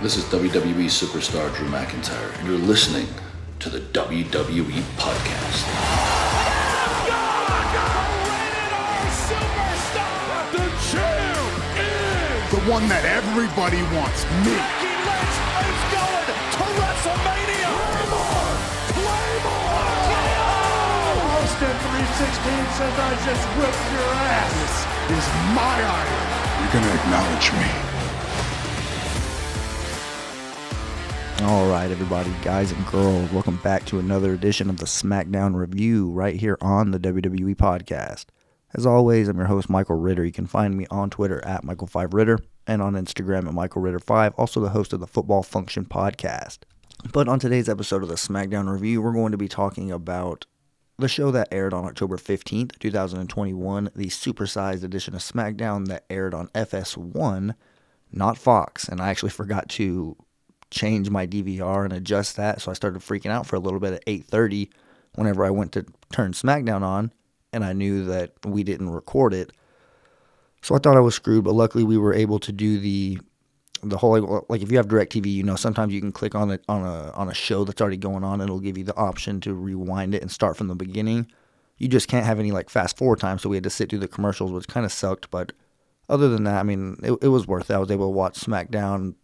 This is WWE superstar Drew McIntyre, and you're listening to the WWE Podcast. The champ is the one that everybody wants, me. Becky Lynch is going to WrestleMania. Claymore! Austin 316 says I just whipped your ass. This is my idol. You're gonna acknowledge me. All right, everybody, guys and girls, welcome back to another edition of the SmackDown Review right here on the WWE Podcast. As always, I'm your host, Michael Ritter. You can find me on Twitter at Michael5Ritter and on Instagram at MichaelRitter5, also the host of the Football Function Podcast. But on today's episode of the SmackDown Review, we're going to be talking about the show that aired on October 15th, 2021, the supersized edition of SmackDown that aired on FS1, not Fox. And I actually forgot to change my DVR and adjust that, so I started freaking out for a little bit at 8:30 whenever I went to turn SmackDown on, and I knew that we didn't record it. So I thought I was screwed, but luckily we were able to do the whole, like if you have DirecTV, you know, sometimes you can click on it on a show that's already going on, and it'll give you the option to rewind it and start from the beginning. You just can't have any like fast forward time, so we had to sit through the commercials, which kind of sucked, but other than that, I mean, it was worth it. I was able to watch SmackDown.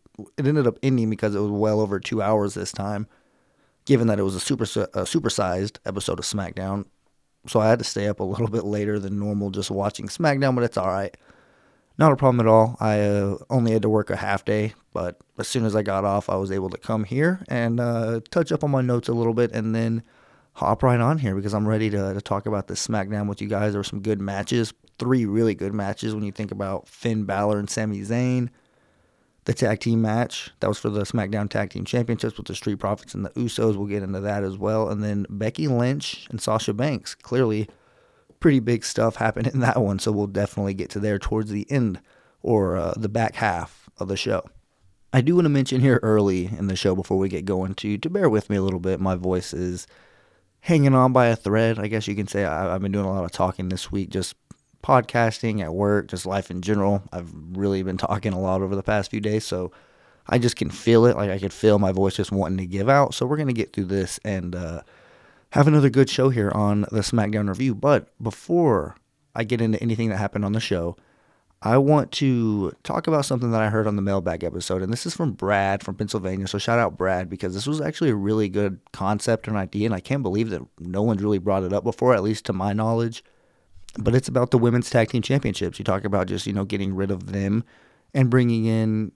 It ended up ending because it was well over 2 hours this time, given that it was a supersized episode of SmackDown. So I had to stay up a little bit later than normal just watching SmackDown, but it's all right. Not a problem at all. I only had to work a half day, but as soon as I got off, I was able to come here and touch up on my notes a little bit and then hop right on here because I'm ready to talk about this SmackDown with you guys. There were some good matches, 3 really good matches when you think about Finn Balor and Sami Zayn. The tag team match, that was for the SmackDown Tag Team Championships with the Street Profits and the Usos. We'll get into that as well. And then Becky Lynch and Sasha Banks. Clearly, pretty big stuff happened in that one, so we'll definitely get to there towards the end or the back half of the show. I do want to mention here early in the show before we get going to bear with me a little bit. My voice is hanging on by a thread, I guess you can say. I've been doing a lot of talking this week, just podcasting, at work, just life in general. I've really been talking a lot over the past few days, so I just can feel it. Like I could feel my voice just wanting to give out. So we're going to get through this and have another good show here on the SmackDown Review. But before I get into anything that happened on the show, I want to talk about something that I heard on the mailbag episode. And this is from Brad from Pennsylvania. So shout out Brad, because this was actually a really good concept and idea. And I can't believe that no one's really brought it up before, at least to my knowledge. But it's about the Women's Tag Team Championships. You talk about just, getting rid of them and bringing in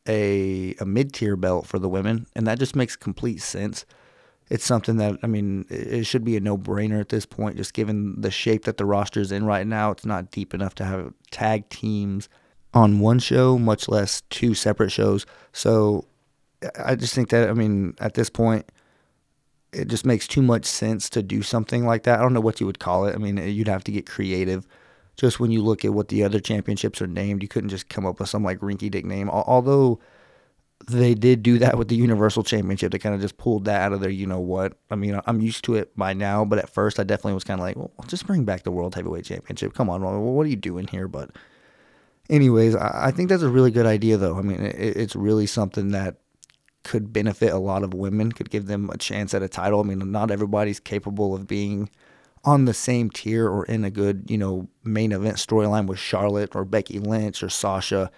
a mid-tier belt for the women. And that just makes complete sense. It's something that, it should be a no-brainer at this point, just given the shape that the roster's in right now. It's not deep enough to have tag teams on one show, much less 2 separate shows. So I just think that, at this point, it just makes too much sense to do something like that. I don't know what you would call it. You'd have to get creative. Just when you look at what the other championships are named, you couldn't just come up with some like rinky-dink name. Although they did do that with the Universal Championship. They kind of just pulled that out of there. You know what? I'm used to it by now, but at first I definitely was kind of like, well, just bring back the World Heavyweight Championship. Come on, what are you doing here? But anyways, I think that's a really good idea, though. It's really something that could benefit a lot of women, could give them a chance at a title. Not everybody's capable of being on the same tier or in a good, main event storyline with Charlotte or Becky Lynch or Sasha.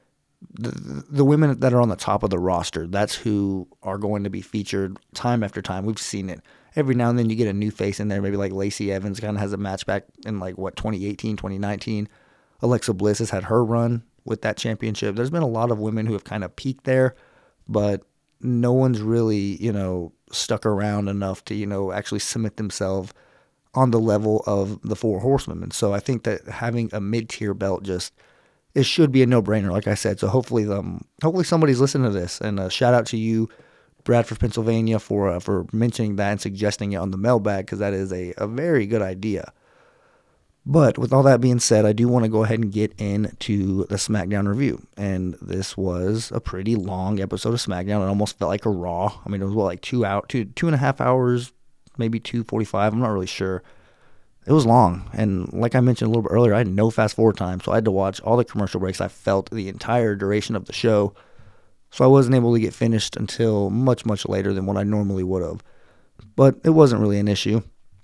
The women that are on the top of the roster, that's who are going to be featured time after time. We've seen it. Every now and then you get a new face in there, maybe like Lacey Evans kind of has a match back in 2018, 2019. Alexa Bliss has had her run with that championship. There's been a lot of women who have kind of peaked there, but no one's really, stuck around enough to, actually submit themselves on the level of the 4 horsemen. And so I think that having a mid-tier belt it should be a no-brainer, like I said. So hopefully somebody's listening to this. And shout out to you, Bradford, Pennsylvania, for mentioning that and suggesting it on the mailbag, because that is a very good idea. But with all that being said, I do want to go ahead and get into the SmackDown review. And this was a pretty long episode of SmackDown. It almost felt like a Raw. It was like 2.5 hours, maybe 2:45. I'm not really sure. It was long. And like I mentioned a little bit earlier, I had no fast forward time. So I had to watch all the commercial breaks. I felt the entire duration of the show. So I wasn't able to get finished until much, much later than what I normally would have. But it wasn't really an issue.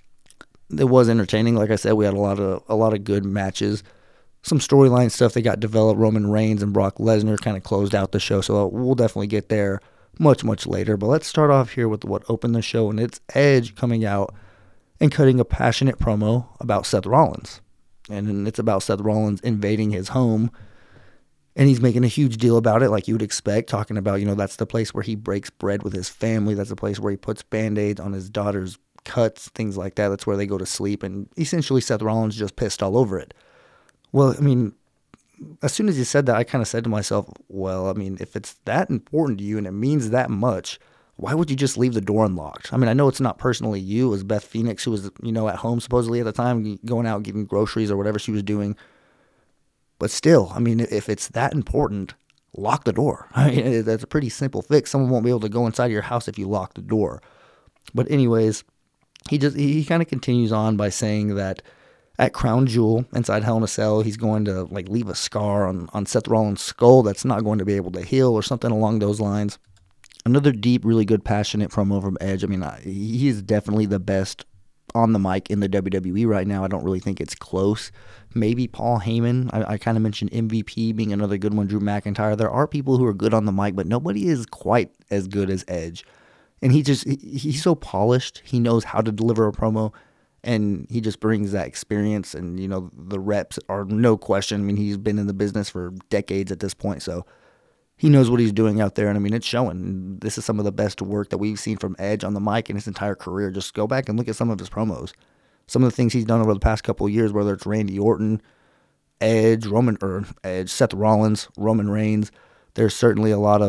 It was entertaining. Like I said, we had a lot of good matches. Some storyline stuff that got developed. Roman Reigns and Brock Lesnar kind of closed out the show, so we'll definitely get there much, much later. But let's start off here with what opened the show, and it's Edge coming out and cutting a passionate promo about Seth Rollins. And it's about Seth Rollins invading his home, and he's making a huge deal about it like you would expect, talking about, that's the place where he breaks bread with his family. That's the place where he puts Band-Aids on his daughter's cuts, things like that. That's where they go to sleep. And essentially Seth Rollins just pissed all over it. Well, as soon as he said that, I kind of said to myself, well, if it's that important to you and it means that much, why would you just leave the door unlocked? I know it's not personally you. It was Beth Phoenix who was, at home supposedly at the time, going out getting groceries or whatever she was doing. But still, if it's that important, lock the door. That's a pretty simple fix. Someone won't be able to go inside your house if you lock the door. But anyways, he kind of continues on by saying that at Crown Jewel, inside Hell in a Cell, he's going to leave a scar on Seth Rollins' skull that's not going to be able to heal or something along those lines. Another deep, really good, passionate promo from Edge. He is definitely the best on the mic in the WWE right now. I don't really think it's close. Maybe Paul Heyman. I kind of mentioned MVP being another good one, Drew McIntyre. There are people who are good on the mic, but nobody is quite as good as Edge. And he's so polished. He knows how to deliver a promo, and he just brings that experience. And, the reps are no question. He's been in the business for decades at this point, so he knows what he's doing out there. And, it's showing. This is some of the best work that we've seen from Edge on the mic in his entire career. Just go back and look at some of his promos. Some of the things he's done over the past couple of years, whether it's Randy Orton, Edge, Seth Rollins, Roman Reigns. There's certainly a lot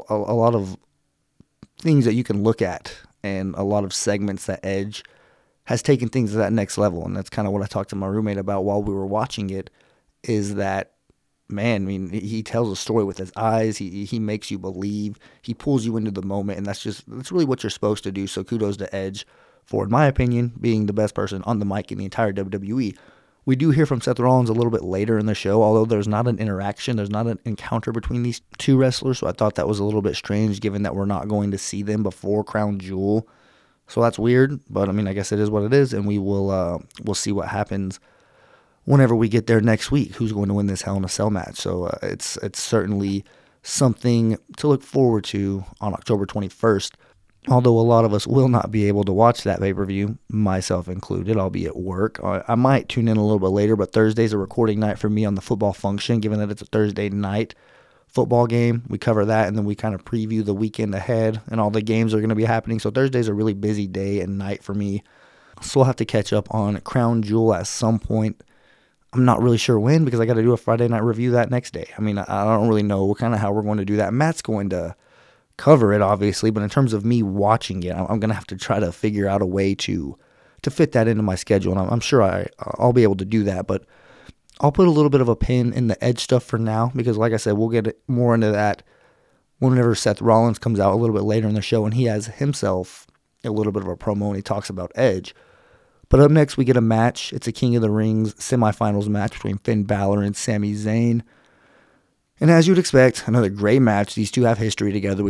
of things that you can look at, and a lot of segments that Edge has taken things to that next level. And that's kind of what I talked to my roommate about while we were watching it, is that, man, he tells a story with his eyes. He makes you believe. He pulls you into the moment, and that's really what you're supposed to do. So kudos to Edge for, in my opinion, being the best person on the mic in the entire WWE. We do hear from Seth Rollins a little bit later in the show, although there's not an interaction, there's not an encounter between these two wrestlers, so I thought that was a little bit strange given that we're not going to see them before Crown Jewel. So that's weird, but I guess it is what it is, and we'll see what happens whenever we get there next week, who's going to win this Hell in a Cell match. So it's certainly something to look forward to on October 21st. Although a lot of us will not be able to watch that pay-per-view, myself included. I'll be at work. I might tune in a little bit later, but Thursday's a recording night for me on the Football Function, given that it's a Thursday night football game. We cover that, and then we kind of preview the weekend ahead, and all the games are going to be happening. So Thursday's a really busy day and night for me. So we'll have to catch up on Crown Jewel at some point. I'm not really sure when, because I got to do a Friday night review that next day. I don't really know kind of how we're going to do that. Matt's going to cover it, obviously, but in terms of me watching it, I'm going to have to try to figure out a way to fit that into my schedule, and I'm sure I'll be able to do that, but I'll put a little bit of a pin in the Edge stuff for now, because like I said, we'll get more into that whenever Seth Rollins comes out a little bit later in the show, and he has himself a little bit of a promo, and he talks about Edge. But up next, we get a match. It's a King of the Rings semifinals match between Finn Balor and Sami Zayn. And as you'd expect, another great match. These two have history together.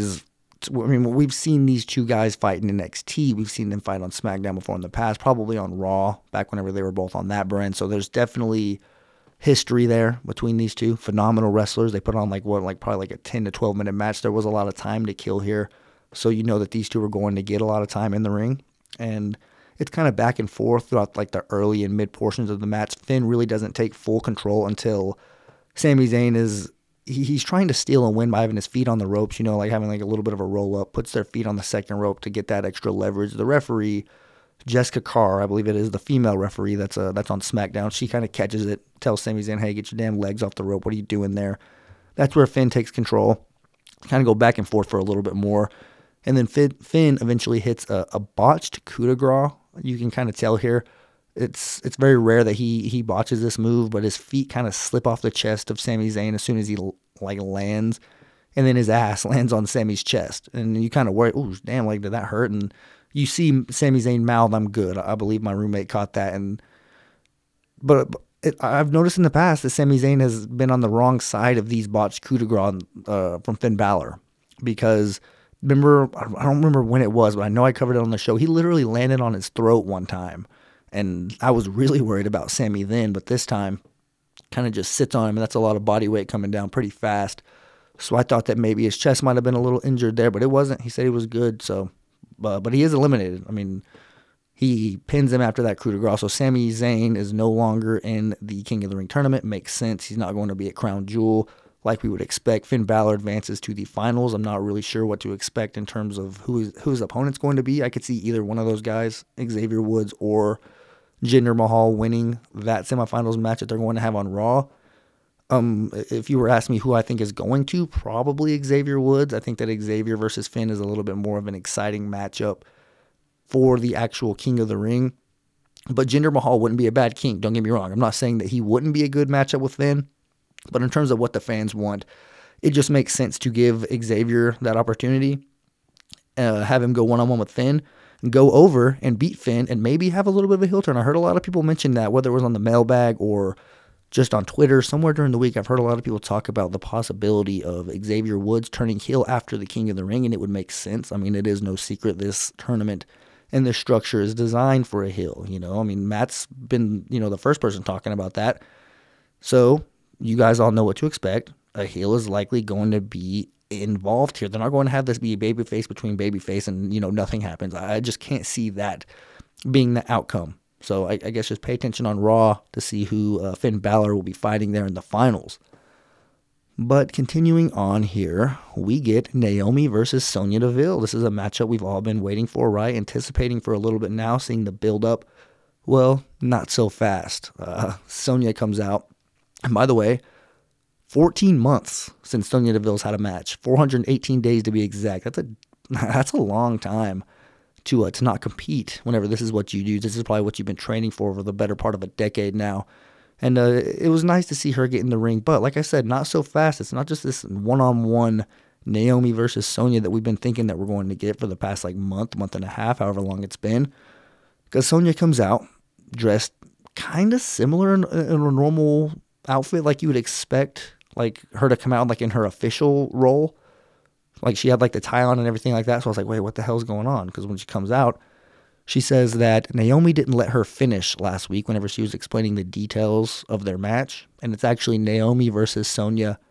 We've seen these two guys fight in NXT. We've seen them fight on SmackDown before in the past, probably on Raw, back whenever they were both on that brand. So there's definitely history there between these two. Phenomenal wrestlers. They put on probably a 10 to 12 minute match. There was a lot of time to kill here. So you know that these two are going to get a lot of time in the ring. And it's kind of back and forth throughout the early and mid portions of the match. Finn really doesn't take full control until Sami Zayn he's trying to steal and win by having his feet on the ropes, having a little bit of a roll up, puts their feet on the second rope to get that extra leverage. The referee, Jessica Carr, I believe it is, the female referee that's on SmackDown, she kind of catches it, tells Sami Zayn, hey, get your damn legs off the rope. What are you doing there? That's where Finn takes control. Kind of go back and forth for a little bit more. And then Finn eventually hits a botched coup de grace. You can kind of tell here. It's very rare that he botches this move, but his feet kind of slip off the chest of Sami Zayn as soon as he lands, and then his ass lands on Sami's chest, and you kind of worry, oh damn, did that hurt? And you see Sami Zayn mouth, "I'm good." I believe my roommate caught that, but I've noticed in the past that Sami Zayn has been on the wrong side of these botched coup de grace from Finn Balor. Because, I don't remember when it was, but I know I covered it on the show. He literally landed on his throat one time. And I was really worried about Sami then, but this time kind of just sits on him, and that's a lot of body weight coming down pretty fast. So I thought that maybe his chest might have been a little injured there, but it wasn't. He said he was good, so but he is eliminated. I mean, he pins him after that coup de grace. So Sami Zayn is no longer in the King of the Ring tournament. Makes sense. He's not going to be at Crown Jewel like we would expect. Finn Balor advances to the finals. I'm not really sure what to expect in terms of who his opponent's going to be. I could see either one of those guys, Xavier Woods or Jinder Mahal, winning that semifinals match that they're going to have on Raw. If you were asking me who I think is going to, probably Xavier Woods. I think that Xavier versus Finn is a little bit more of an exciting matchup for the actual King of the Ring. But Jinder Mahal wouldn't be a bad king, don't get me wrong. I'm not saying that he wouldn't be a good matchup with Finn, but in terms of what the fans want, it just makes sense to give Xavier that opportunity, have him go one-on-one with Finn, and go over and beat Finn, and maybe have a little bit of a heel turn. I heard a lot of people mention that, whether it was on the mailbag or just on Twitter, somewhere during the week, I've heard a lot of people talk about the possibility of Xavier Woods turning heel after the King of the Ring, and it would make sense. I mean, it is no secret this tournament and this structure is designed for a heel, you know. I mean, Matt's been, the first person talking about that. So you guys all know what to expect. A heel is likely going to be involved here. They're not going to have this be a babyface between babyface and, nothing happens. I just can't see that being the outcome. So I guess just pay attention on Raw to see who Finn Balor will be fighting there in the finals. But continuing on here, we get Naomi versus Sonya Deville. This is a matchup we've all been waiting for, right? Anticipating for a little bit now, seeing the build-up. Well, not so fast. Sonya comes out. And by the way, 14 months since Sonya Deville's had a match. 418 days to be exact. That's a long time to not compete whenever this is what you do. This is probably what you've been training for the better part of a decade now. And it was nice to see her get in the ring. But like I said, not so fast. It's not just this one-on-one Naomi versus Sonya that we've been thinking that we're going to get for the past month and a half, however long it's been. Because Sonya comes out dressed kind of similar in a normal outfit, like you would expect her to come out in her official role. Like she had the tie on and everything like that. So I was like, wait, what the hell's going on? Because when she comes out, she says that Naomi didn't let her finish last week whenever she was explaining the details of their match. And it's actually Naomi versus Sonya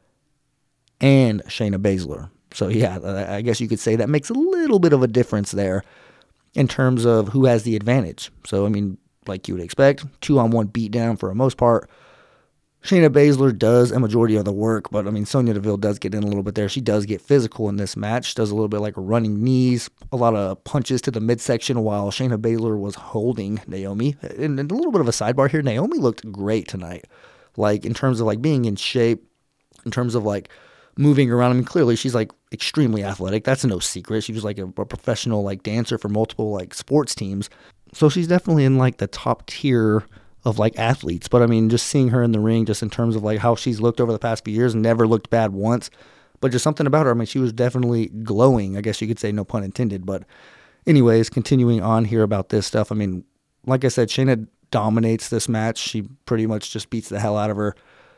and Shayna Baszler. So yeah, I guess you could say that makes a little bit of a difference there in terms of who has the advantage. So, I mean, like you would expect, 2-on-1 beatdown for the most part. Shayna Baszler does a majority of the work, but I mean, Sonya Deville does get in a little bit there. She does get physical in this match, does a little bit running knees, a lot of punches to the midsection while Shayna Baszler was holding Naomi. And a little bit of a sidebar here, Naomi looked great tonight. In terms of being in shape, in terms of moving around. I mean, clearly she's extremely athletic. That's no secret. She was a professional dancer for multiple sports teams. So she's definitely in the top tier of athletes. But I mean, just seeing her in the ring, just in terms of how she's looked over the past few years, never looked bad once. But just something about her, I mean, she was definitely glowing, I guess you could say, no pun intended. But anyways, continuing on here about this stuff, I mean, like I said, Shayna dominates this match. She pretty much just beats the hell out of her.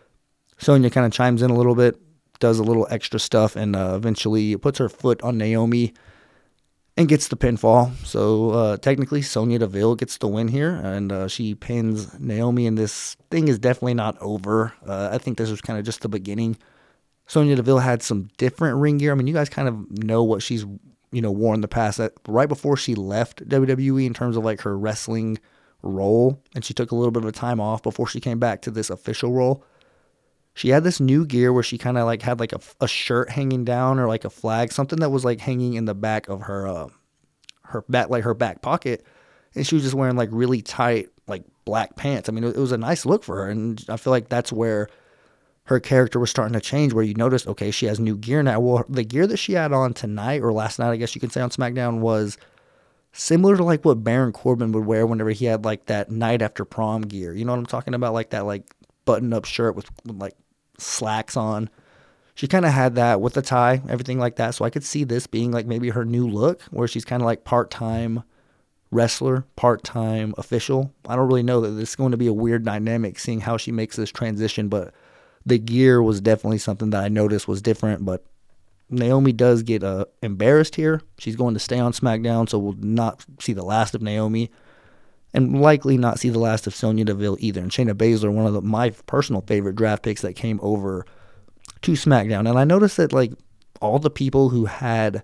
Sonya kind of chimes in a little bit, does a little extra stuff, and eventually puts her foot on Naomi and gets the pinfall. So technically, Sonya Deville gets the win here, and she pins Naomi, and this thing is definitely not over. I think this was kind of just the beginning. Sonya Deville had some different ring gear. I mean, you guys kind of know what she's worn in the past. Right before she left WWE in terms of her wrestling role, and she took a little bit of a time off before she came back to this official role. She had this new gear where she kind of had a shirt hanging down or a flag, something that was hanging in the back of her back pocket, and she was just wearing really tight black pants. I mean, it was a nice look for her, and I feel that's where her character was starting to change, where you noticed, okay, she has new gear now. Well, the gear that she had on tonight, or last night, I guess you could say, on SmackDown, was similar to what Baron Corbin would wear whenever he had that night after prom gear. You know what I'm talking about? That button-up shirt with slacks on. She kind of had that with the tie, everything like that. So I could see this being maybe her new look, where she's kind of part-time wrestler, part-time official. I don't really know that this is going to be a weird dynamic seeing how she makes this transition, but the gear was definitely something that I noticed was different. But Naomi does get embarrassed here. She's going to stay on SmackDown, so we'll not see the last of Naomi, and likely not see the last of Sonya Deville either. And Shayna Baszler, one of my personal favorite draft picks that came over to SmackDown. And I noticed that, like, all the people who had,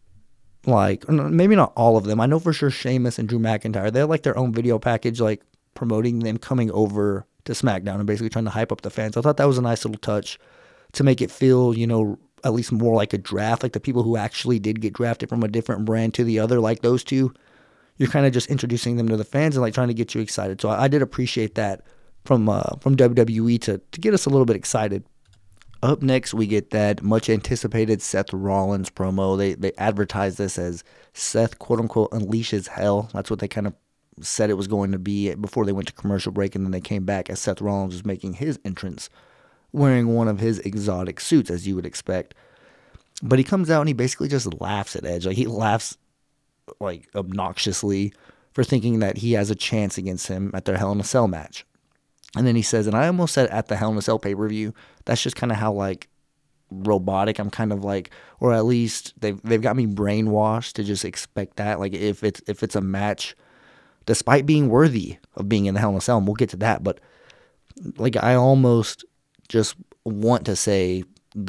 like, maybe not all of them, I know for sure Sheamus and Drew McIntyre, they had, like, their own video package, like, promoting them coming over to SmackDown and basically trying to hype up the fans. I thought that was a nice little touch to make it feel, you know, at least more like a draft, like the people who actually did get drafted from a different brand to the other, like those two. You're kind of just introducing them to the fans and, like, trying to get you excited. So I did appreciate that from WWE to get us a little bit excited. Up next, we get that much anticipated Seth Rollins promo. They advertised this as Seth, quote unquote, unleashes hell. That's what they kind of said it was going to be before they went to commercial break, and then they came back as Seth Rollins was making his entrance wearing one of his exotic suits, as you would expect. But he comes out and he basically just laughs at Edge. Like, he laughs, like, obnoxiously for thinking that he has a chance against him at their Hell in a Cell match. And then he says, and I almost said at the Hell in a Cell pay-per-view, that's just kind of how, like, robotic I'm kind of like, or at least they've got me brainwashed to just expect that. Like, if it's a match, despite being worthy of being in the Hell in a Cell, and we'll get to that, but, like, I almost just want to say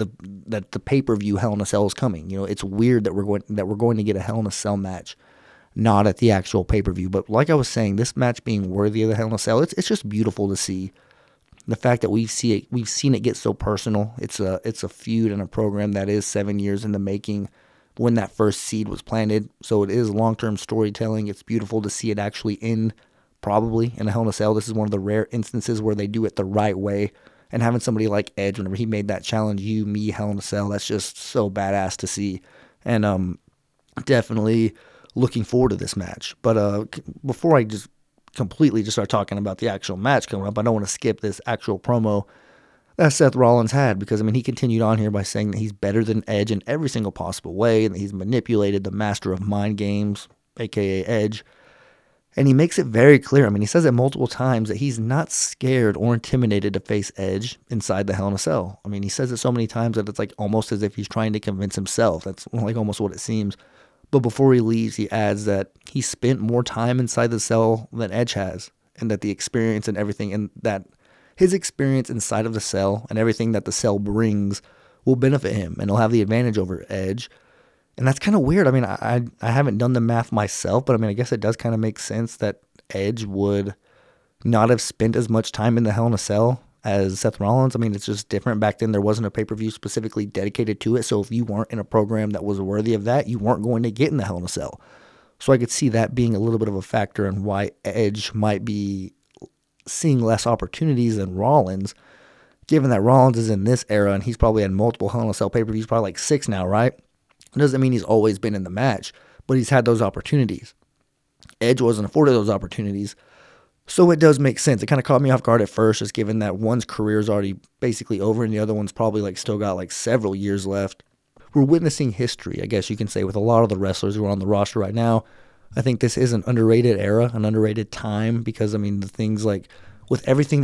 that the pay-per-view Hell in a Cell is coming. You know, it's weird that we're going to get a Hell in a Cell match, not at the actual pay-per-view. But like I was saying, this match being worthy of the Hell in a Cell, it's just beautiful to see. The fact that we've seen it get so personal. It's a feud and a program that is 7 years in the making when that first seed was planted. So it is long-term storytelling. It's beautiful to see it actually end probably in a Hell in a Cell. This is one of the rare instances where they do it the right way. And having somebody like Edge, whenever he made that challenge, you, me, Hell in a Cell, that's just so badass to see. And definitely looking forward to this match. But before I just completely just start talking about the actual match coming up, I don't want to skip this actual promo that Seth Rollins had, because, I mean, he continued on here by saying that he's better than Edge in every single possible way, and that he's manipulated the master of mind games, a.k.a. Edge. And he makes it very clear. I mean, he says it multiple times that he's not scared or intimidated to face Edge inside the Hell in a Cell. I mean, he says it so many times that it's like almost as if he's trying to convince himself. That's like almost what it seems. But before he leaves, he adds that he spent more time inside the cell than Edge has, and that the experience and everything, and that his experience inside of the cell and everything that the cell brings will benefit him, and he'll have the advantage over Edge. And that's kind of weird. I mean, I haven't done the math myself, but I mean, I guess it does kind of make sense that Edge would not have spent as much time in the Hell in a Cell as Seth Rollins. I mean, it's just different. Back then, there wasn't a pay-per-view specifically dedicated to it, so if you weren't in a program that was worthy of that, you weren't going to get in the Hell in a Cell. So I could see that being a little bit of a factor in why Edge might be seeing less opportunities than Rollins, given that Rollins is in this era, and he's probably had multiple Hell in a Cell pay-per-views, probably like 6 now, right? It doesn't mean he's always been in the match, but he's had those opportunities. Edge wasn't afforded those opportunities, so it does make sense. It kind of caught me off guard at first, just given that one's career is already basically over and the other one's probably like still got like several years left. We're witnessing history, I guess you can say, with a lot of the wrestlers who are on the roster right now. I think this is an underrated era, an underrated time, because, I mean, the things like with everything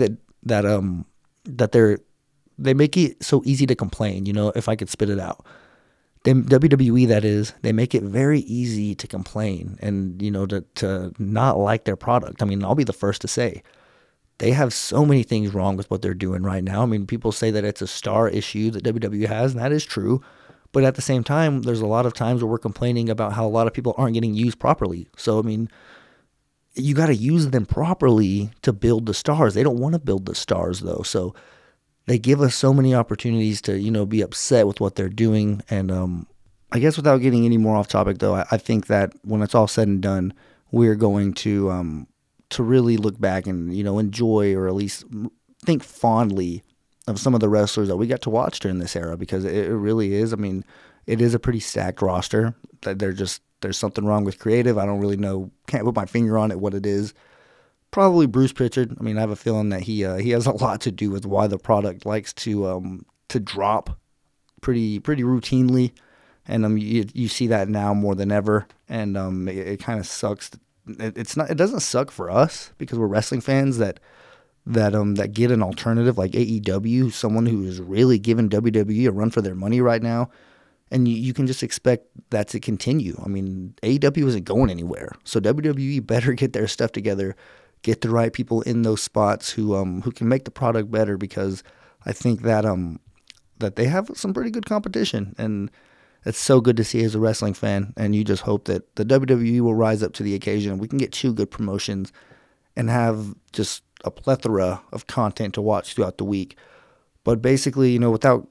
that they make it so easy to complain, you know, if I could spit it out. WWE, that is, they make it very easy to complain and, you know, to not like their product. I mean, I'll be the first to say they have so many things wrong with what they're doing right now. I mean, people say that it's a star issue that WWE has, and that is true. But at the same time, there's a lot of times where we're complaining about how a lot of people aren't getting used properly. So, I mean, you got to use them properly to build the stars. They don't want to build the stars, though. So they give us so many opportunities to, you know, be upset with what they're doing. And I guess without getting any more off topic, though, I think that when it's all said and done, we're going to really look back and, you know, enjoy, or at least think fondly of some of the wrestlers that we got to watch during this era, because it really is. I mean, it is a pretty stacked roster. There's something wrong with creative. I don't really know, can't put my finger on it what it is. Probably Bruce Pritchard. I mean, I have a feeling that he has a lot to do with why the product likes to drop pretty routinely, and you see that now more than ever. And it kind of sucks it doesn't suck for us because we're wrestling fans that get an alternative like AEW, someone who is really giving WWE a run for their money right now. And you can just expect that to continue. I mean, AEW isn't going anywhere. So WWE better get their stuff together, get the right people in those spots who can make the product better, because I think that that they have some pretty good competition. And it's so good to see as a wrestling fan. And you just hope that the WWE will rise up to the occasion. We can get 2 good promotions and have just a plethora of content to watch throughout the week. But basically, without,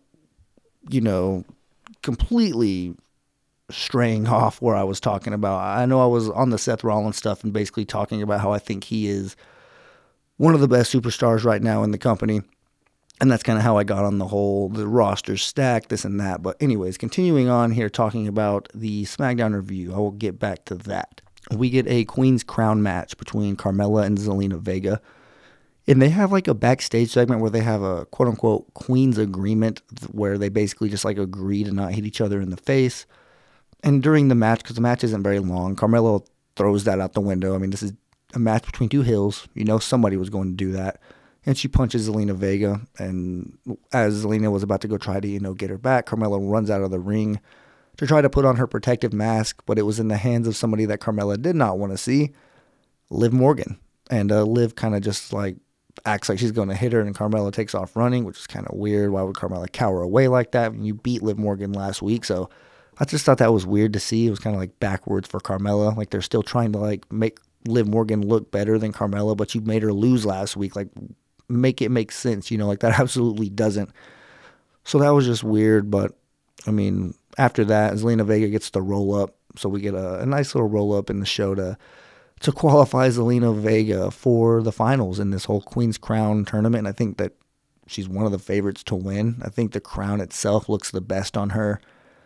completely straying off where I was talking about. I know I was on the Seth Rollins stuff and basically talking about how I think he is one of the best superstars right now in the company. And that's kind of how I got on the roster stack, this and that. But anyways, continuing on here talking about the SmackDown review, I will get back to that. We get a Queen's Crown match between Carmella and Zelina Vega. And they have like a backstage segment where they have a quote-unquote Queen's agreement where they basically just like agree to not hit each other in the face. And during the match, because the match isn't very long, Carmella throws that out the window. I mean, this is a match between 2 heels. Somebody was going to do that. And she punches Zelina Vega. And as Zelina was about to go try to, get her back, Carmella runs out of the ring to try to put on her protective mask. But it was in the hands of somebody that Carmella did not want to see, Liv Morgan. And Liv kind of just like acts like she's going to hit her, and Carmella takes off running, which is kind of weird. Why would Carmella cower away like that when you beat Liv Morgan last week? So I just thought that was weird to see. It was kind of like backwards for Carmella. Like they're still trying to like make Liv Morgan look better than Carmella, but you made her lose last week. Like make it make sense, like that absolutely doesn't. So that was just weird. But I mean, after that, Zelina Vega gets the roll up. So we get a nice little roll up in the show to qualify Zelina Vega for the finals in this whole Queen's Crown tournament. And I think that she's one of the favorites to win. I think the crown itself looks the best on her.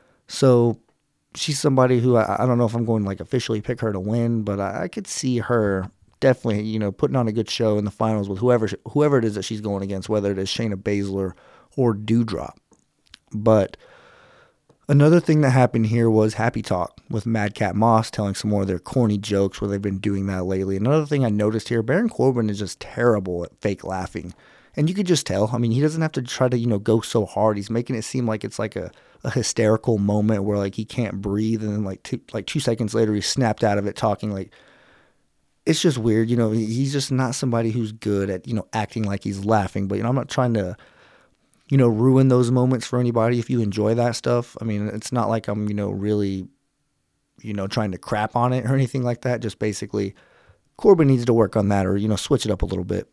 So she's somebody who I don't know if I'm going to like officially pick her to win, but I could see her definitely, putting on a good show in the finals with whoever it is that she's going against, whether it is Shayna Baszler or Doudrop. But another thing that happened here was Happy Talk with Madcap Moss telling some more of their corny jokes where they've been doing that lately. Another thing I noticed here, Baron Corbin is just terrible at fake laughing. And you could just tell. I mean, he doesn't have to try to, go so hard. He's making it seem like it's like a hysterical moment where like he can't breathe, and then like 2 seconds later he snapped out of it talking. Like, it's just weird. He's just not somebody who's good at, acting like he's laughing. But, I'm not trying to ruin those moments for anybody if you enjoy that stuff. I mean, it's not like I'm, really, trying to crap on it or anything like that. Just basically, Corbin needs to work on that or, switch it up a little bit.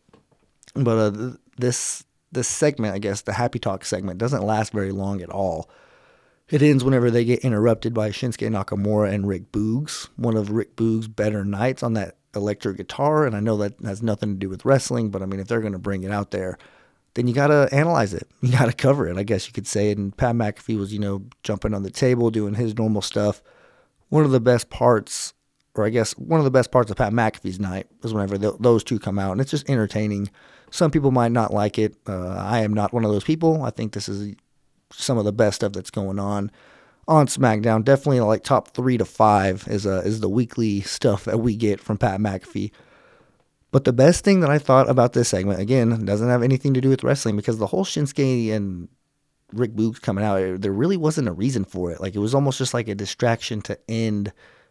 But this segment, I guess, the Happy Talk segment, doesn't last very long at all. It ends whenever they get interrupted by Shinsuke Nakamura and Rick Boogs, one of Rick Boogs' better nights on that electric guitar. And I know that has nothing to do with wrestling, but I mean, if they're going to bring it out there, then you got to analyze it. You got to cover it, I guess you could say. And Pat McAfee was, jumping on the table, doing his normal stuff. One of the best parts of Pat McAfee's night is whenever those two come out. And it's just entertaining. Some people might not like it. I am not one of those people. I think this is some of the best stuff that's going on SmackDown. Definitely like top 3 to 5 is the weekly stuff that we get from Pat McAfee. But the best thing that I thought about this segment, again, doesn't have anything to do with wrestling, because the whole Shinsuke and Rick Boogs coming out, there really wasn't a reason for it. Like, it was almost just like a distraction to end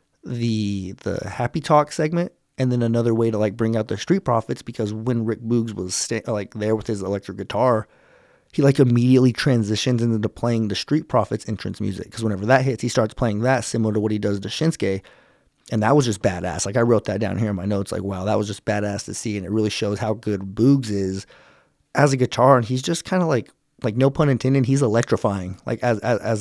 the Happy Talk segment, and then another way to like bring out the Street Profits, because when Rick Boogs was there with his electric guitar, he like immediately transitions into playing the Street Profits entrance music, because whenever that hits, he starts playing that, similar to what he does to Shinsuke. And that was just badass. Like, I wrote that down here in my notes. Like, wow, that was just badass to see. And it really shows how good Boogs is as a guitar. And he's just kind of like no pun intended, he's electrifying. Like, as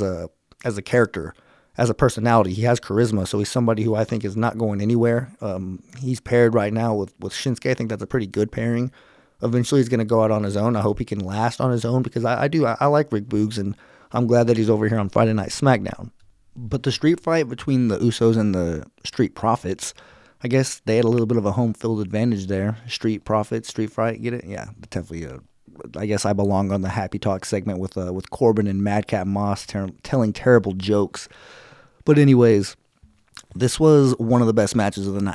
a character, as a personality, he has charisma. So he's somebody who I think is not going anywhere. He's paired right now with Shinsuke. I think that's a pretty good pairing. Eventually, he's going to go out on his own. I hope he can last on his own, because I like Rick Boogs, and I'm glad that he's over here on Friday Night SmackDown. But the street fight between the Usos and the Street Profits, I guess they had a little bit of a home field advantage there. Street Profits, street fight, get it? Yeah, definitely. I guess I belong on the Happy Talk segment with Corbin and Madcap Moss telling terrible jokes. But anyways, this was one of the best matches of the night.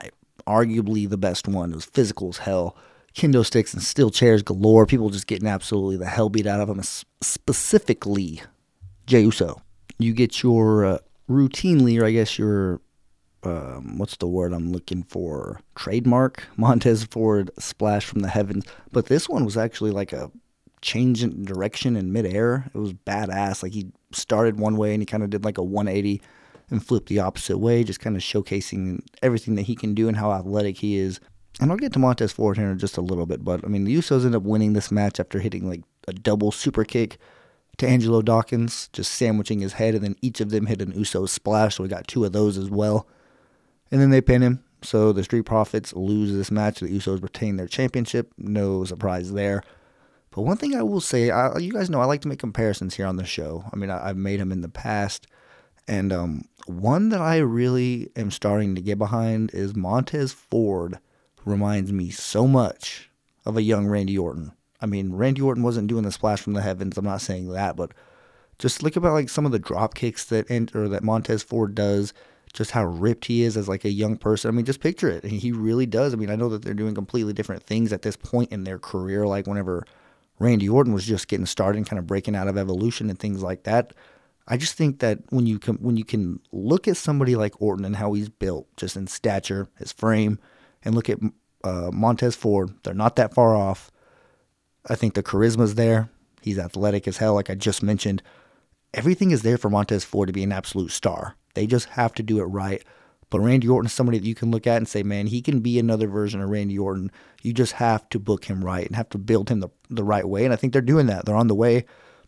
arguably the best one. It was physical as hell. Kendo sticks and steel chairs galore. People just getting absolutely the hell beat out of them, specifically Jey Uso. You get your routinely, or I guess your, what's the word I'm looking for? Trademark Montez Ford splash from the heavens. But this one was actually like a change in direction in midair. It was badass. Like he started one way and he kind of did like a 180 and flipped the opposite way, just kind of showcasing everything that he can do and how athletic he is. And I'll get to Montez Ford here in just a little bit, but I mean, the Usos end up winning this match after hitting like a double super kick to Angelo Dawkins, just sandwiching his head, and then each of them hit an Uso splash, so we got 2 of those as well. And then they pin him, so the Street Profits lose this match. The Usos retain their championship. No surprise there. But one thing I will say, you guys know I like to make comparisons here on the show. I mean, I've made them in the past. And one that I really am starting to get behind is Montez Ford reminds me so much of a young Randy Orton. I mean, Randy Orton wasn't doing the splash from the heavens. I'm not saying that, but just look about like some of the drop kicks that Montez Ford does, just how ripped he is as like a young person. I mean, just picture it. He really does. I mean, I know that they're doing completely different things at this point in their career, like whenever Randy Orton was just getting started and kind of breaking out of Evolution and things like that. I just think that when you can look at somebody like Orton and how he's built, just in stature, his frame, and look at Montez Ford, they're not that far off. I think the charisma's there. He's athletic as hell, like I just mentioned. Everything is there for Montez Ford to be an absolute star. They just have to do it right. But Randy Orton is somebody that you can look at and say, man, he can be another version of Randy Orton. You just have to book him right and have to build him the right way. And I think they're doing that. They're on the way.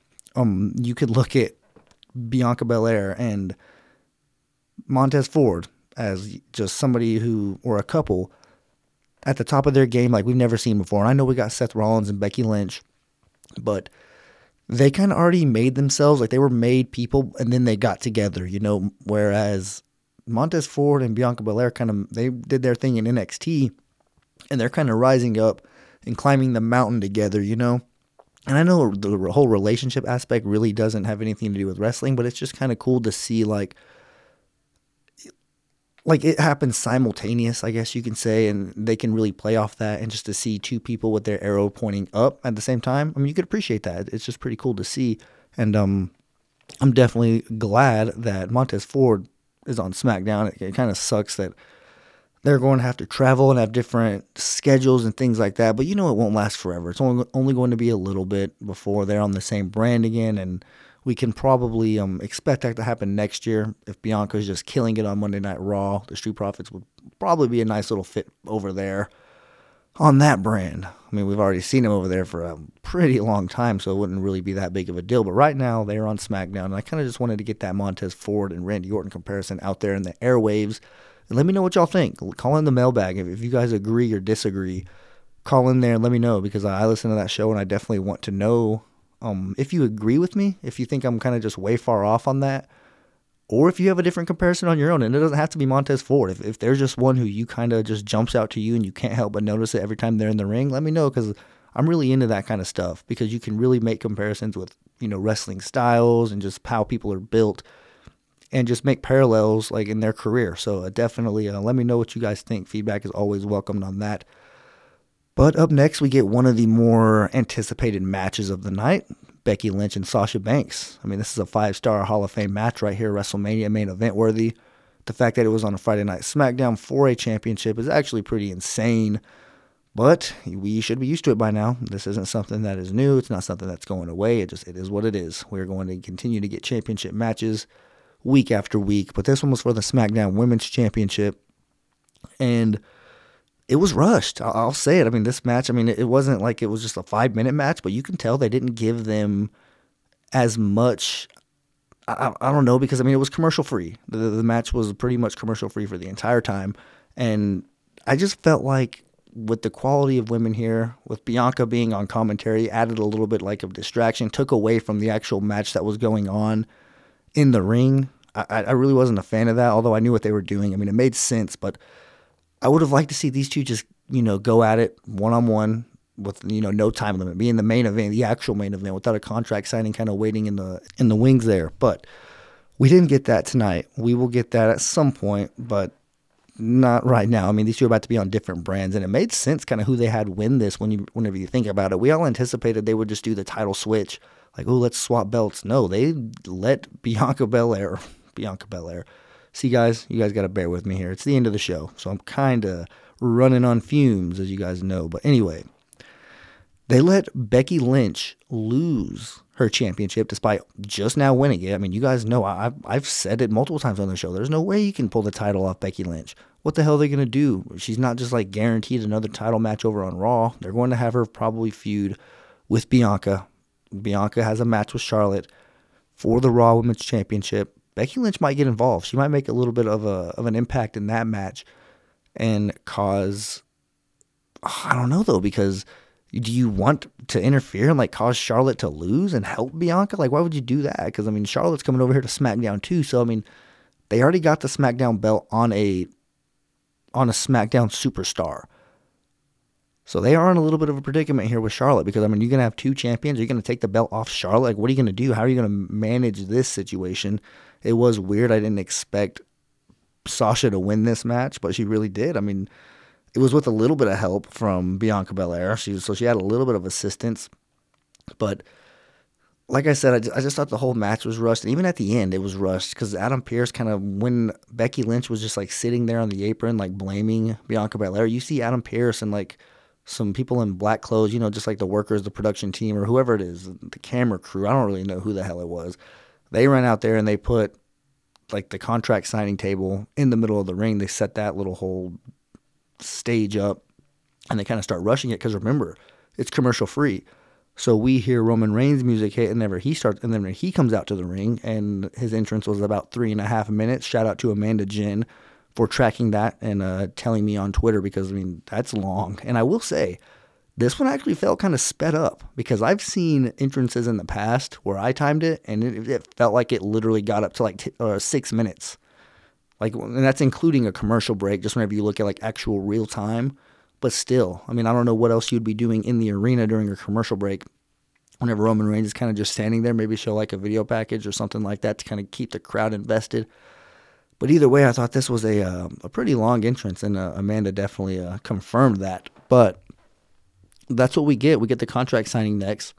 You could look at Bianca Belair and Montez Ford as just somebody who, or a couple, at the top of their game like we've never seen before. And I know we got Seth Rollins and Becky Lynch, but they kind of already made themselves, like they were made people, and then they got together, you know, whereas Montez Ford and Bianca Belair they did their thing in NXT, and they're kind of rising up and climbing the mountain together, you know. And I know the whole relationship aspect really doesn't have anything to do with wrestling, but it's just kind of cool to see like it happens simultaneous, I guess you can say, and they can really play off that, and just to see 2 people with their arrow pointing up at the same time, I mean, you could appreciate that. It's just pretty cool to see, and I'm definitely glad that Montez Ford is on SmackDown. It kind of sucks that they're going to have to travel and have different schedules and things like that, but you know it won't last forever. It's only going to be a little bit before they're on the same brand again, and we can probably expect that to happen next year. If Bianca's just killing it on Monday Night Raw, the Street Profits would probably be a nice little fit over there on that brand. I mean, we've already seen him over there for a pretty long time, so it wouldn't really be that big of a deal. But right now, they're on SmackDown, and I kind of just wanted to get that Montez Ford and Randy Orton comparison out there in the airwaves. And let me know what y'all think. Call in the mailbag. If you guys agree or disagree, call in there and let me know, because I listen to that show, and I definitely want to know if you agree with me, if you think I'm kind of just way far off on that, or if you have a different comparison on your own. And it doesn't have to be Montez Ford. If there's just one who you kind of just jumps out to you and you can't help but notice it every time they're in the ring, let me know, because I'm really into that kind of stuff, because you can really make comparisons with, you know, wrestling styles and just how people are built, and just make parallels like in their career. So definitely let me know what you guys think. Feedback is always welcomed on that. But up next, we get one of the more anticipated matches of the night, Becky Lynch and Sasha Banks. I mean, this is a 5-star Hall of Fame match right here, WrestleMania main event worthy. The fact that it was on a Friday Night SmackDown for a championship is actually pretty insane. But we should be used to it by now. This isn't something that is new. It's not something that's going away. It is what it is. We're going to continue to get championship matches week after week. But this one was for the SmackDown Women's Championship. And it was rushed. I'll say it. I mean, this match, it wasn't like it was just a 5-minute match, but you can tell they didn't give them as much. I don't know, because, it was commercial free. The match was pretty much commercial free for the entire time. And I just felt like with the quality of women here, with Bianca being on commentary, added a little bit like of distraction, took away from the actual match that was going on in the ring. I really wasn't a fan of that, although I knew what they were doing. It made sense, but I would have liked to see these two just, go at it one-on-one with, no time limit, be in the main event, the actual main event, without a contract signing, kind of waiting in the wings there. But we didn't get that tonight. We will get that at some point, but not right now. I mean, these two are about to be on different brands, and it made sense kind of who they had win this whenever you think about it. We all anticipated they would just do the title switch, like, oh, let's swap belts. No, they let Bianca Belair. See, guys, you guys got to bear with me here. It's the end of the show, so I'm kind of running on fumes, as you guys know. But anyway, they let Becky Lynch lose her championship despite just now winning it. I mean, you guys know I've said it multiple times on the show. There's no way you can pull the title off Becky Lynch. What the hell are they going to do? She's not just like guaranteed another title match over on Raw. They're going to have her probably feud with Bianca. Bianca has a match with Charlotte for the Raw Women's Championship. Becky Lynch might get involved. She might make a little bit of an impact in that match and cause, I don't know though, because do you want to interfere and like cause Charlotte to lose and help Bianca? Like, why would you do that? Because I mean, Charlotte's coming over here to SmackDown too. So I mean, they already got the SmackDown belt on a SmackDown superstar. So they are in a little bit of a predicament here with Charlotte because I mean, you're gonna have two champions. You're gonna take the belt off Charlotte. Like, what are you gonna do? How are you gonna manage this situation? It was weird. I didn't expect Sasha to win this match, but she really did. I mean, it was with a little bit of help from Bianca Belair. So she had a little bit of assistance. But like I said, I just thought the whole match was rushed. And even at the end, it was rushed because Adam Pearce kind of, when Becky Lynch was just like sitting there on the apron, like blaming Bianca Belair, you see Adam Pearce and like some people in black clothes, you know, just like the workers, the production team, or whoever it is, the camera crew. I don't really know who the hell it was. They ran out there and they put like the contract signing table in the middle of the ring. They set that little whole stage up and they kind of start rushing it because remember, it's commercial free. So we hear Roman Reigns music hit and then he comes out to the ring and his entrance was about 3.5 minutes. Shout out to Amanda Jin for tracking that and telling me on Twitter because I mean, that's long. And I will say, this one actually felt kind of sped up because I've seen entrances in the past where I timed it and it felt like it literally got up to like 6 minutes. Like, and that's including a commercial break, just whenever you look at like actual real time. But still, I mean, I don't know what else you'd be doing in the arena during a commercial break whenever Roman Reigns is kind of just standing there, maybe show like a video package or something like that to kind of keep the crowd invested. But either way, I thought this was a pretty long entrance, and Amanda definitely confirmed that. But that's what we get. We get the contract signing next.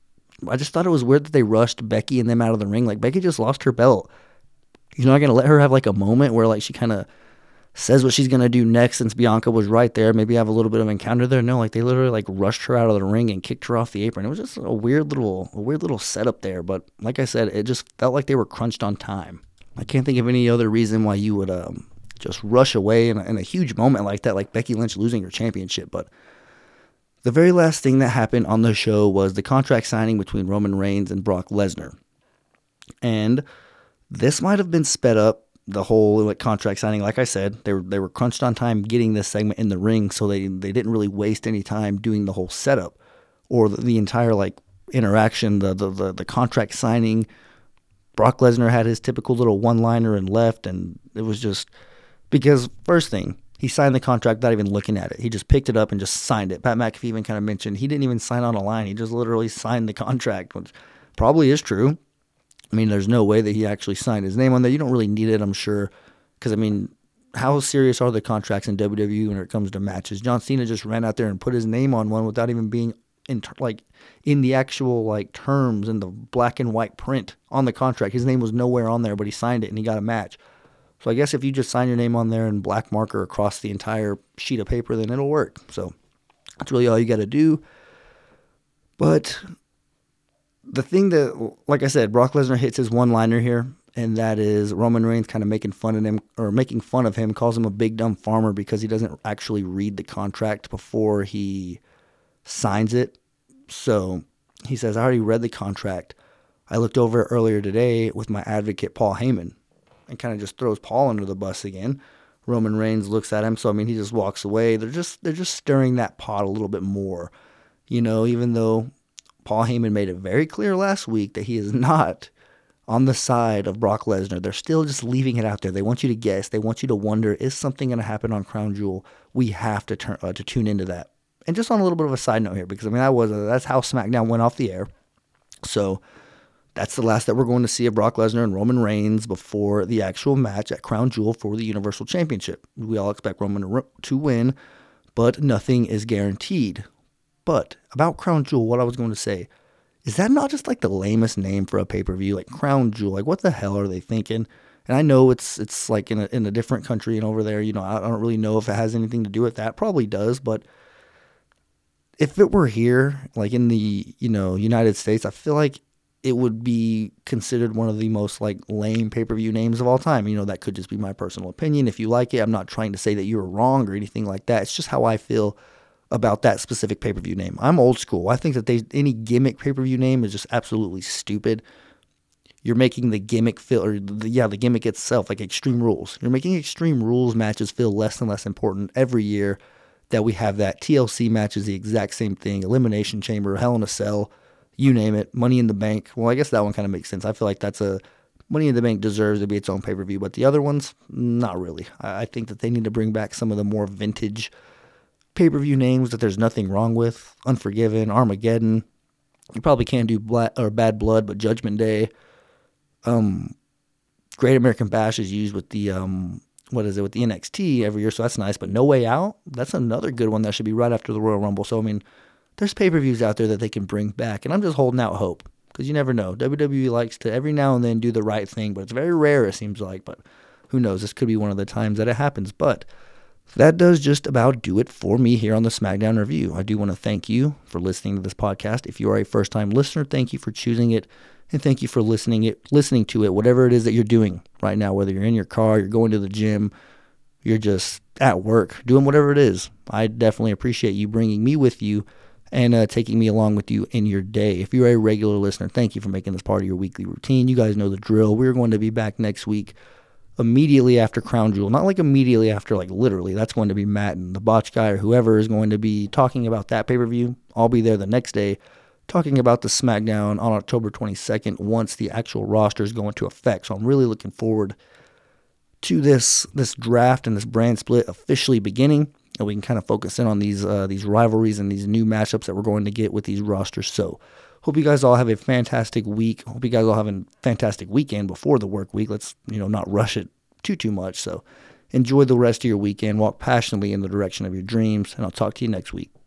I just thought it was weird that they rushed Becky and them out of the ring. Like, Becky just lost her belt. You're not going to let her have like a moment where like she kind of says what she's going to do next since Bianca was right there. Maybe have a little bit of encounter there. No, like they literally like rushed her out of the ring and kicked her off the apron. It was just a weird little setup there. But like I said, it just felt like they were crunched on time. I can't think of any other reason why you would just rush away in a huge moment like that, like Becky Lynch losing her championship. But the very last thing that happened on the show was the contract signing between Roman Reigns and Brock Lesnar. And this might have been sped up, the whole like contract signing. Like I said, they were crunched on time getting this segment in the ring, so they didn't really waste any time doing the whole setup or the entire like interaction, the contract signing. Brock Lesnar had his typical little one-liner and left, and it was just because first thing, he signed the contract without even looking at it. He just picked it up and just signed it. Pat McAfee even kind of mentioned he didn't even sign on a line. He just literally signed the contract, which probably is true. I mean, there's no way that he actually signed his name on there. You don't really need it, I'm sure, because, I mean, how serious are the contracts in WWE when it comes to matches? John Cena just ran out there and put his name on one without even being in the actual like terms in the black and white print on the contract. His name was nowhere on there, but he signed it and he got a match. So I guess if you just sign your name on there in black marker across the entire sheet of paper, then it'll work. So that's really all you got to do. But the thing that, like I said, Brock Lesnar hits his one-liner here, and that is Roman Reigns kind of making fun of him, calls him a big dumb farmer because he doesn't actually read the contract before he signs it. So he says, I already read the contract. I looked over it earlier today with my advocate, Paul Heyman, and kind of just throws Paul under the bus again. Roman Reigns looks at him, so I mean, he just walks away. They're just stirring that pot a little bit more, you know, even though Paul Heyman made it very clear last week that he is not on the side of Brock Lesnar. They're still just leaving it out there. They want you to guess. They want you to wonder, is something going to happen on Crown Jewel? We have to tune into that. And just on a little bit of a side note here, because I mean, that's how SmackDown went off the air. So That's the last that we're going to see of Brock Lesnar and Roman Reigns before the actual match at Crown Jewel for the Universal Championship. We all expect Roman to win, but nothing is guaranteed. But about Crown Jewel, what I was going to say, is that not just like the lamest name for a pay-per-view? Like Crown Jewel, like what the hell are they thinking? And I know it's like in a different country and over there, I don't really know if it has anything to do with that. Probably does, but if it were here, like in the, United States, I feel like it would be considered one of the most like lame pay-per-view names of all time. That could just be my personal opinion. If you like it, I'm not trying to say that you're wrong or anything like that. It's just how I feel about that specific pay-per-view name. I'm old school. I think that any gimmick pay-per-view name is just absolutely stupid. You're making the gimmick the gimmick itself, like Extreme Rules. You're making Extreme Rules matches feel less and less important every year that we have that. TLC match is the exact same thing. Elimination Chamber, Hell in a Cell, you name it. Money in the Bank. Well, I guess that one kind of makes sense. I feel like Money in the Bank deserves to be its own pay-per-view, but the other ones, not really. I think that they need to bring back some of the more vintage pay-per-view names that there's nothing wrong with. Unforgiven, Armageddon. You probably can't do Bad Blood, but Judgment Day. Great American Bash is used with the with the NXT every year, so that's nice. But No Way Out, that's another good one that should be right after the Royal Rumble. So there's pay-per-views out there that they can bring back, and I'm just holding out hope because you never know. WWE likes to every now and then do the right thing, but it's very rare, it seems like. But who knows? This could be one of the times that it happens. But that does just about do it for me here on the SmackDown Review. I do want to thank you for listening to this podcast. If you are a first-time listener, thank you for choosing it, and thank you for listening to it, whatever it is that you're doing right now, whether you're in your car, you're going to the gym, you're just at work, doing whatever it is. I definitely appreciate you bringing me with you and taking me along with you in your day. If you're a regular listener, thank you for making this part of your weekly routine. You guys know the drill. We're going to be back next week immediately after Crown Jewel. Not like immediately after, like literally. That's going to be Matt and the Botch guy or whoever is going to be talking about that pay-per-view. I'll be there the next day talking about the SmackDown on October 22nd once the actual rosters go into effect. So I'm really looking forward to this draft and this brand split officially beginning, and we can kind of focus in on these rivalries and these new matchups that we're going to get with these rosters. So hope you guys all have a fantastic week. Hope you guys all have a fantastic weekend before the work week. Let's not rush it too much. So enjoy the rest of your weekend. Walk passionately in the direction of your dreams, and I'll talk to you next week.